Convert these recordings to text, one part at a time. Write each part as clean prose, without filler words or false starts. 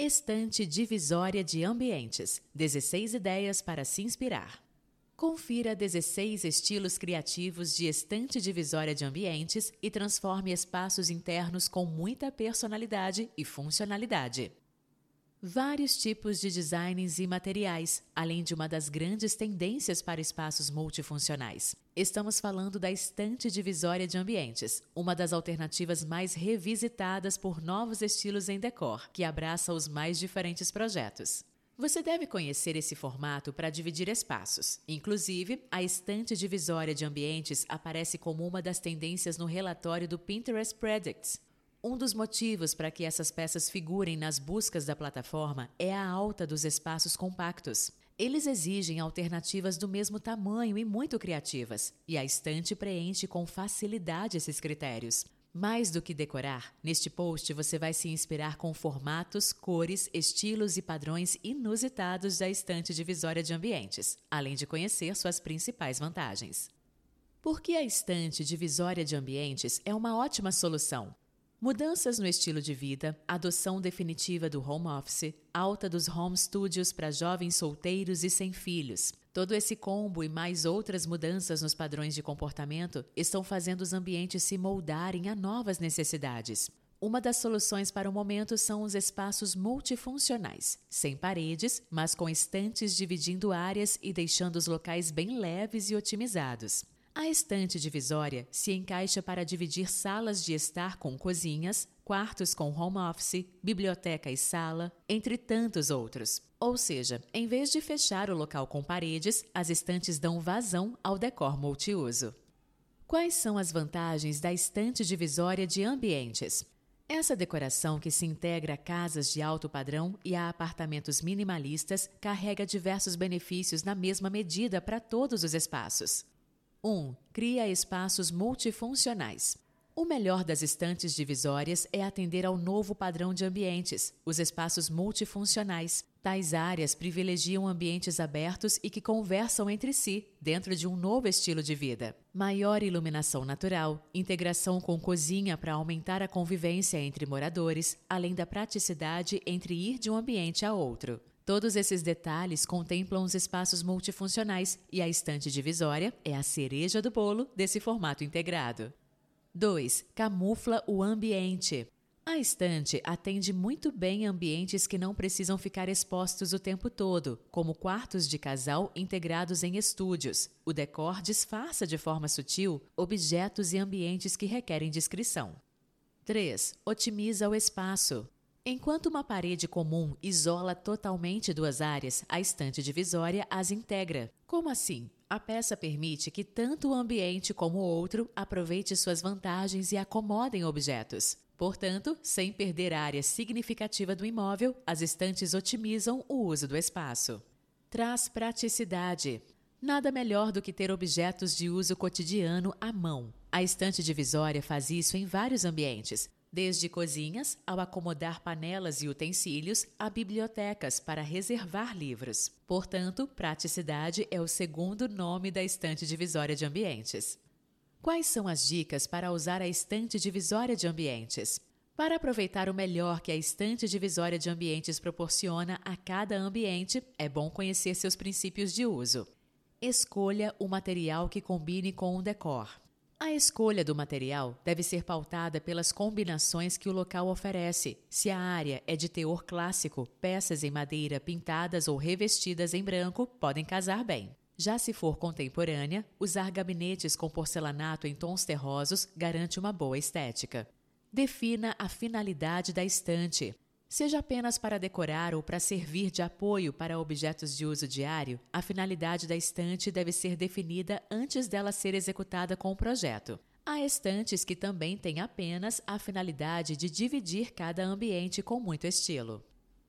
Estante divisória de ambientes. 16 ideias para se inspirar. Confira 16 estilos criativos de estante divisória de ambientes e transforme espaços internos com muita personalidade e funcionalidade. Vários tipos de designs e materiais, além de uma das grandes tendências para espaços multifuncionais. Estamos falando da estante divisória de ambientes, uma das alternativas mais revisitadas por novos estilos em decor, que abraça os mais diferentes projetos. Você deve conhecer esse formato para dividir espaços. Inclusive, a estante divisória de ambientes aparece como uma das tendências no relatório do Pinterest Predicts. Um dos motivos para que essas peças figurem nas buscas da plataforma é a alta dos espaços compactos. Eles exigem alternativas do mesmo tamanho e muito criativas, e a estante preenche com facilidade esses critérios. Mais do que decorar, neste post você vai se inspirar com formatos, cores, estilos e padrões inusitados da estante divisória de ambientes, além de conhecer suas principais vantagens. Por que a estante divisória de ambientes é uma ótima solução? Mudanças no estilo de vida, adoção definitiva do home office, alta dos home studios para jovens solteiros e sem filhos. Todo esse combo e mais outras mudanças nos padrões de comportamento estão fazendo os ambientes se moldarem a novas necessidades. Uma das soluções para o momento são os espaços multifuncionais, sem paredes, mas com estantes dividindo áreas e deixando os locais bem leves e otimizados. A estante divisória se encaixa para dividir salas de estar com cozinhas, quartos com home office, biblioteca e sala, entre tantos outros. Ou seja, em vez de fechar o local com paredes, as estantes dão vazão ao decor multiuso. Quais são as vantagens da estante divisória de ambientes? Essa decoração que se integra a casas de alto padrão e a apartamentos minimalistas carrega diversos benefícios na mesma medida para todos os espaços. 1. Cria espaços multifuncionais. O melhor das estantes divisórias é atender ao novo padrão de ambientes, os espaços multifuncionais. Tais áreas privilegiam ambientes abertos e que conversam entre si, dentro de um novo estilo de vida. Maior iluminação natural, integração com cozinha para aumentar a convivência entre moradores, além da praticidade entre ir de um ambiente a outro. Todos esses detalhes contemplam os espaços multifuncionais e a estante divisória é a cereja do bolo desse formato integrado. 2. Camufla o ambiente. A estante atende muito bem ambientes que não precisam ficar expostos o tempo todo, como quartos de casal integrados em estúdios. O decor disfarça de forma sutil objetos e ambientes que requerem discrição. 3. Otimiza o espaço. Enquanto uma parede comum isola totalmente duas áreas, a estante divisória as integra. Como assim? A peça permite que tanto o ambiente como o outro aproveite suas vantagens e acomodem objetos. Portanto, sem perder a área significativa do imóvel, as estantes otimizam o uso do espaço. Traz praticidade. Nada melhor do que ter objetos de uso cotidiano à mão. A estante divisória faz isso em vários ambientes, desde cozinhas, ao acomodar panelas e utensílios, a bibliotecas para reservar livros. Portanto, praticidade é o segundo nome da estante divisória de ambientes. Quais são as dicas para usar a estante divisória de ambientes? Para aproveitar o melhor que a estante divisória de ambientes proporciona a cada ambiente, é bom conhecer seus princípios de uso. Escolha o material que combine com o decor. A escolha do material deve ser pautada pelas combinações que o local oferece. Se a área é de teor clássico, peças em madeira pintadas ou revestidas em branco podem casar bem. Já se for contemporânea, usar gabinetes com porcelanato em tons terrosos garante uma boa estética. Defina a finalidade da estante. Seja apenas para decorar ou para servir de apoio para objetos de uso diário, a finalidade da estante deve ser definida antes dela ser executada com o projeto. Há estantes que também têm apenas a finalidade de dividir cada ambiente com muito estilo.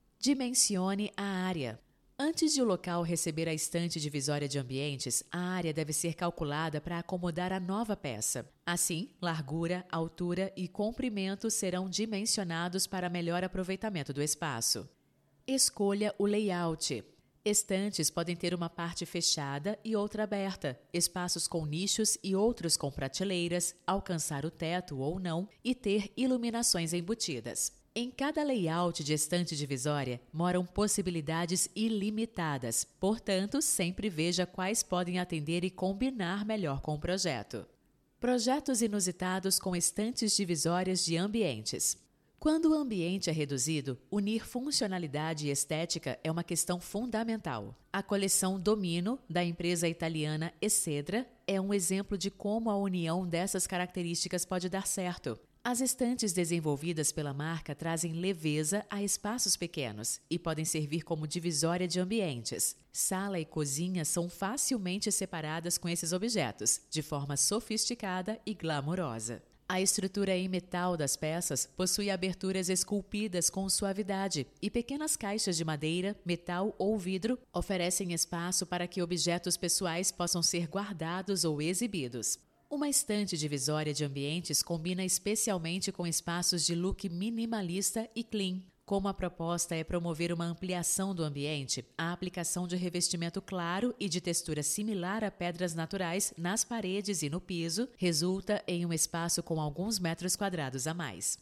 Dimensione a área. Antes de o local receber a estante divisória de ambientes, a área deve ser calculada para acomodar a nova peça. Assim, largura, altura e comprimento serão dimensionados para melhor aproveitamento do espaço. Escolha o layout. Estantes podem ter uma parte fechada e outra aberta, espaços com nichos e outros com prateleiras, alcançar o teto ou não e ter iluminações embutidas. Em cada layout de estante divisória moram possibilidades ilimitadas, portanto, sempre veja quais podem atender e combinar melhor com o projeto. Projetos inusitados com estantes divisórias de ambientes. Quando o ambiente é reduzido, unir funcionalidade e estética é uma questão fundamental. A coleção Domino, da empresa italiana Excedra, é um exemplo de como a união dessas características pode dar certo. As estantes desenvolvidas pela marca trazem leveza a espaços pequenos e podem servir como divisória de ambientes. Sala e cozinha são facilmente separadas com esses objetos, de forma sofisticada e glamourosa. A estrutura em metal das peças possui aberturas esculpidas com suavidade e pequenas caixas de madeira, metal ou vidro oferecem espaço para que objetos pessoais possam ser guardados ou exibidos. Uma estante divisória de ambientes combina especialmente com espaços de look minimalista e clean. Como a proposta é promover uma ampliação do ambiente, a aplicação de revestimento claro e de textura similar a pedras naturais nas paredes e no piso resulta em um espaço com alguns metros quadrados a mais.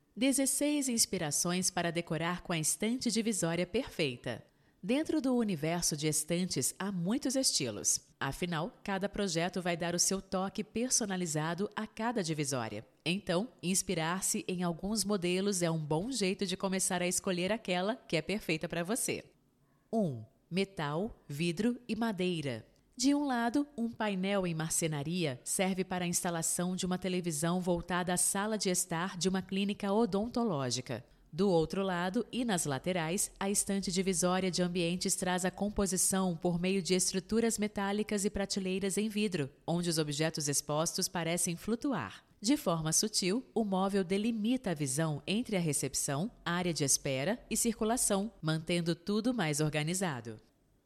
16 inspirações para decorar com a estante divisória perfeita. Dentro do universo de estantes há muitos estilos. Afinal, cada projeto vai dar o seu toque personalizado a cada divisória. Então, inspirar-se em alguns modelos é um bom jeito de começar a escolher aquela que é perfeita para você. 1. Metal, vidro e madeira. De um lado, um painel em marcenaria serve para a instalação de uma televisão voltada à sala de estar de uma clínica odontológica. Do outro lado e nas laterais, a estante divisória de ambientes traz a composição por meio de estruturas metálicas e prateleiras em vidro, onde os objetos expostos parecem flutuar. De forma sutil, o móvel delimita a visão entre a recepção, área de espera e circulação, mantendo tudo mais organizado.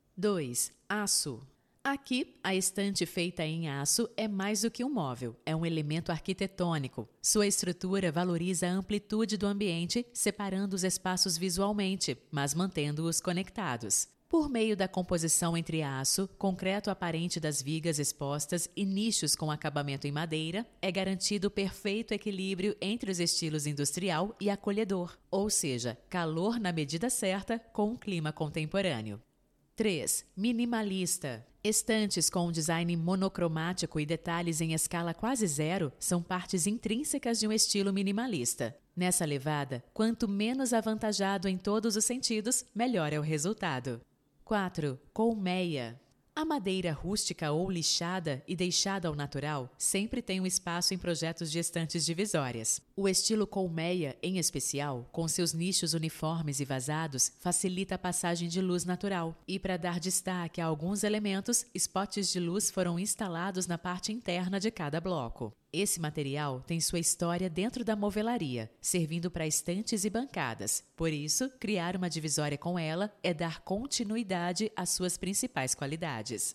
2. Aço. Aqui, a estante feita em aço é mais do que um móvel, é um elemento arquitetônico. Sua estrutura valoriza a amplitude do ambiente, separando os espaços visualmente, mas mantendo-os conectados. Por meio da composição entre aço, concreto aparente das vigas expostas e nichos com acabamento em madeira, é garantido o perfeito equilíbrio entre os estilos industrial e acolhedor, ou seja, calor na medida certa com um clima contemporâneo. 3. Minimalista. Estantes com um design monocromático e detalhes em escala quase zero são partes intrínsecas de um estilo minimalista. Nessa levada, quanto menos avantajado em todos os sentidos, melhor é o resultado. 4. Colmeia. A madeira rústica ou lixada e deixada ao natural sempre tem um espaço em projetos de estantes divisórias. O estilo colmeia, em especial, com seus nichos uniformes e vazados, facilita a passagem de luz natural. E para dar destaque a alguns elementos, spots de luz foram instalados na parte interna de cada bloco. Esse material tem sua história dentro da movelaria, servindo para estantes e bancadas. Por isso, criar uma divisória com ela é dar continuidade às suas principais qualidades.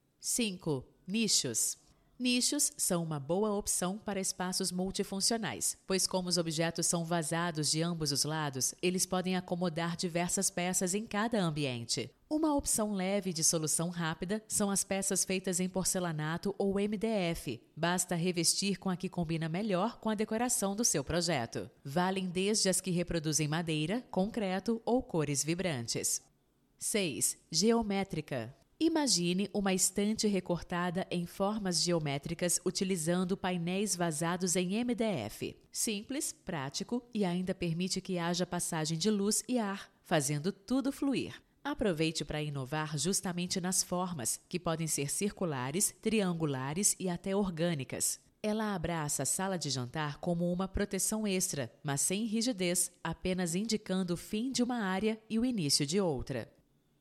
5. Nichos. Nichos são uma boa opção para espaços multifuncionais, pois como os objetos são vazados de ambos os lados, eles podem acomodar diversas peças em cada ambiente. Uma opção leve de solução rápida são as peças feitas em porcelanato ou MDF. Basta revestir com a que combina melhor com a decoração do seu projeto. Valem desde as que reproduzem madeira, concreto ou cores vibrantes. 6. Geométrica. Imagine uma estante recortada em formas geométricas utilizando painéis vazados em MDF. Simples, prático e ainda permite que haja passagem de luz e ar, fazendo tudo fluir. Aproveite para inovar justamente nas formas, que podem ser circulares, triangulares e até orgânicas. Ela abraça a sala de jantar como uma proteção extra, mas sem rigidez, apenas indicando o fim de uma área e o início de outra.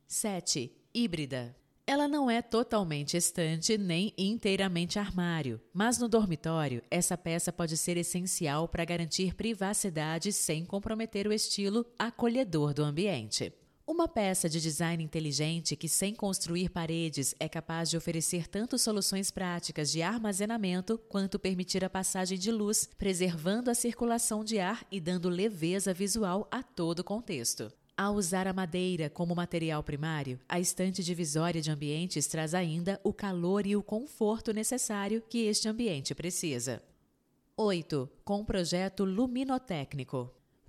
7. Híbrida. Ela não é totalmente estante nem inteiramente armário, mas no dormitório, essa peça pode ser essencial para garantir privacidade sem comprometer o estilo acolhedor do ambiente. Uma peça de design inteligente que, sem construir paredes, é capaz de oferecer tanto soluções práticas de armazenamento quanto permitir a passagem de luz, preservando a circulação de ar e dando leveza visual a todo o contexto. Ao usar a madeira como material primário, a estante divisória de ambientes traz ainda o calor e o conforto necessário que este ambiente precisa. 8. Com projeto luminotécnico.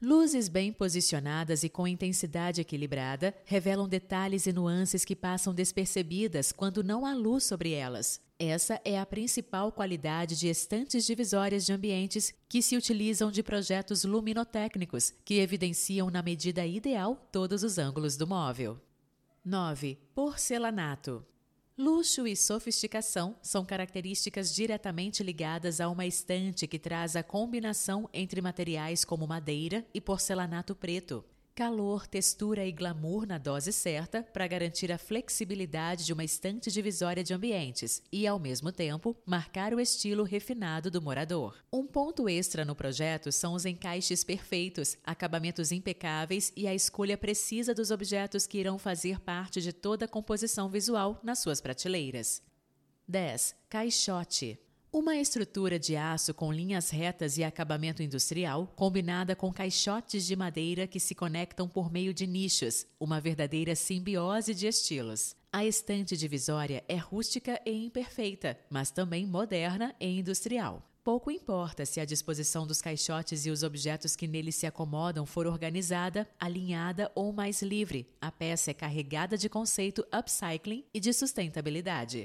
Luzes bem posicionadas e com intensidade equilibrada revelam detalhes e nuances que passam despercebidas quando não há luz sobre elas. Essa é a principal qualidade de estantes divisórias de ambientes que se utilizam de projetos luminotécnicos, que evidenciam na medida ideal todos os ângulos do móvel. 9. Porcelanato. Luxo e sofisticação são características diretamente ligadas a uma estante que traz a combinação entre materiais como madeira e porcelanato preto. Calor, textura e glamour na dose certa para garantir a flexibilidade de uma estante divisória de ambientes e, ao mesmo tempo, marcar o estilo refinado do morador. Um ponto extra no projeto são os encaixes perfeitos, acabamentos impecáveis e a escolha precisa dos objetos que irão fazer parte de toda a composição visual nas suas prateleiras. 10. Caixote. Uma estrutura de aço com linhas retas e acabamento industrial, combinada com caixotes de madeira que se conectam por meio de nichos, uma verdadeira simbiose de estilos. A estante divisória é rústica e imperfeita, mas também moderna e industrial. Pouco importa se a disposição dos caixotes e os objetos que neles se acomodam for organizada, alinhada ou mais livre, a peça é carregada de conceito upcycling e de sustentabilidade.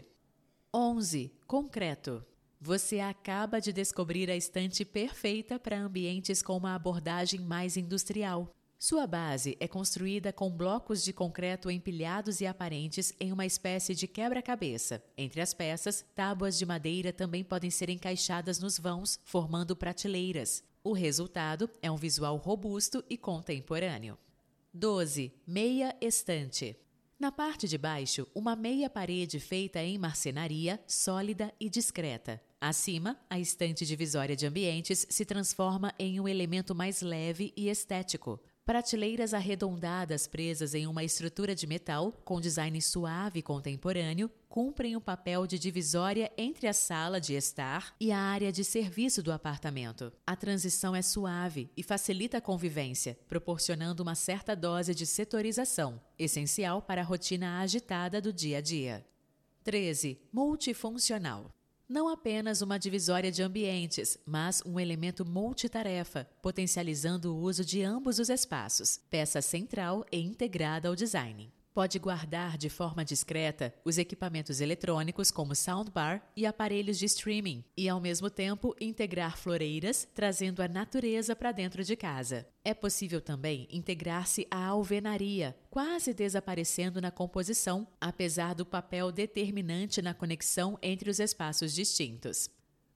11. Concreto. Você acaba de descobrir a estante perfeita para ambientes com uma abordagem mais industrial. Sua base é construída com blocos de concreto empilhados e aparentes em uma espécie de quebra-cabeça. Entre as peças, tábuas de madeira também podem ser encaixadas nos vãos, formando prateleiras. O resultado é um visual robusto e contemporâneo. 12. Meia estante. Na parte de baixo, uma meia parede feita em marcenaria, sólida e discreta. Acima, a estante divisória de ambientes se transforma em um elemento mais leve e estético. Prateleiras arredondadas presas em uma estrutura de metal, com design suave e contemporâneo, cumprem o papel de divisória entre a sala de estar e a área de serviço do apartamento. A transição é suave e facilita a convivência, proporcionando uma certa dose de setorização, essencial para a rotina agitada do dia a dia. 13. Multifuncional. Não apenas uma divisória de ambientes, mas um elemento multitarefa, potencializando o uso de ambos os espaços, peça central e integrada ao design. Pode guardar de forma discreta os equipamentos eletrônicos como soundbar e aparelhos de streaming, e ao mesmo tempo integrar floreiras, trazendo a natureza para dentro de casa. É possível também integrar-se à alvenaria, quase desaparecendo na composição, apesar do papel determinante na conexão entre os espaços distintos.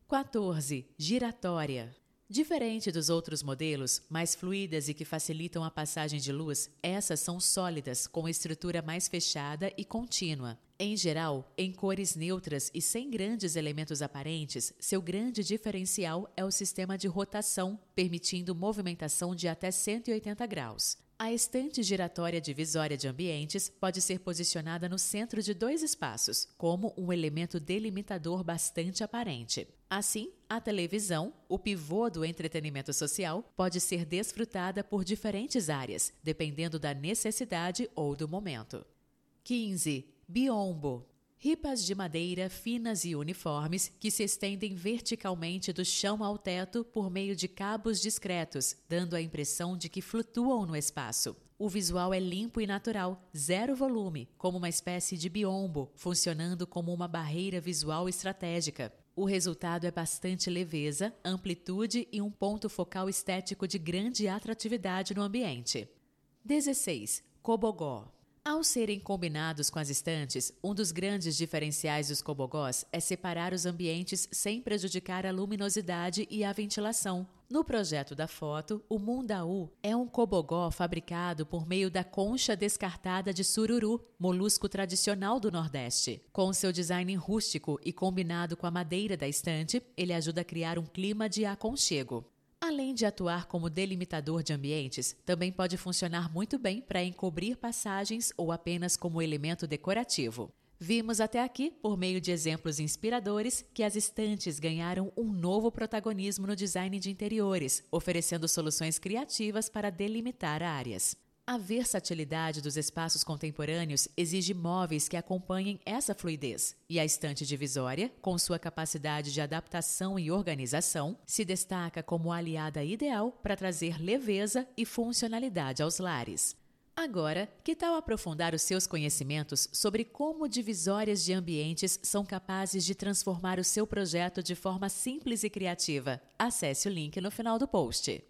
14. Giratória. Diferente dos outros modelos, mais fluidas e que facilitam a passagem de luz, essas são sólidas, com estrutura mais fechada e contínua. Em geral, em cores neutras e sem grandes elementos aparentes, seu grande diferencial é o sistema de rotação, permitindo movimentação de até 180 graus. A estante giratória divisória de ambientes pode ser posicionada no centro de dois espaços, como um elemento delimitador bastante aparente. Assim, a televisão, o pivô do entretenimento social, pode ser desfrutada por diferentes áreas, dependendo da necessidade ou do momento. 15. Biombo. Ripas de madeira finas e uniformes que se estendem verticalmente do chão ao teto por meio de cabos discretos, dando a impressão de que flutuam no espaço. O visual é limpo e natural, zero volume, como uma espécie de biombo, funcionando como uma barreira visual estratégica. O resultado é bastante leveza, amplitude e um ponto focal estético de grande atratividade no ambiente. 16. Cobogó. Ao serem combinados com as estantes, um dos grandes diferenciais dos cobogós é separar os ambientes sem prejudicar a luminosidade e a ventilação. No projeto da foto, o Mundaú é um cobogó fabricado por meio da concha descartada de sururu, molusco tradicional do Nordeste. Com seu design rústico e combinado com a madeira da estante, ele ajuda a criar um clima de aconchego. Além de atuar como delimitador de ambientes, também pode funcionar muito bem para encobrir passagens ou apenas como elemento decorativo. Vimos até aqui, por meio de exemplos inspiradores, que as estantes ganharam um novo protagonismo no design de interiores, oferecendo soluções criativas para delimitar áreas. A versatilidade dos espaços contemporâneos exige móveis que acompanhem essa fluidez, e a estante divisória, com sua capacidade de adaptação e organização, se destaca como aliada ideal para trazer leveza e funcionalidade aos lares. Agora, que tal aprofundar os seus conhecimentos sobre como divisórias de ambientes são capazes de transformar o seu projeto de forma simples e criativa? Acesse o link no final do post.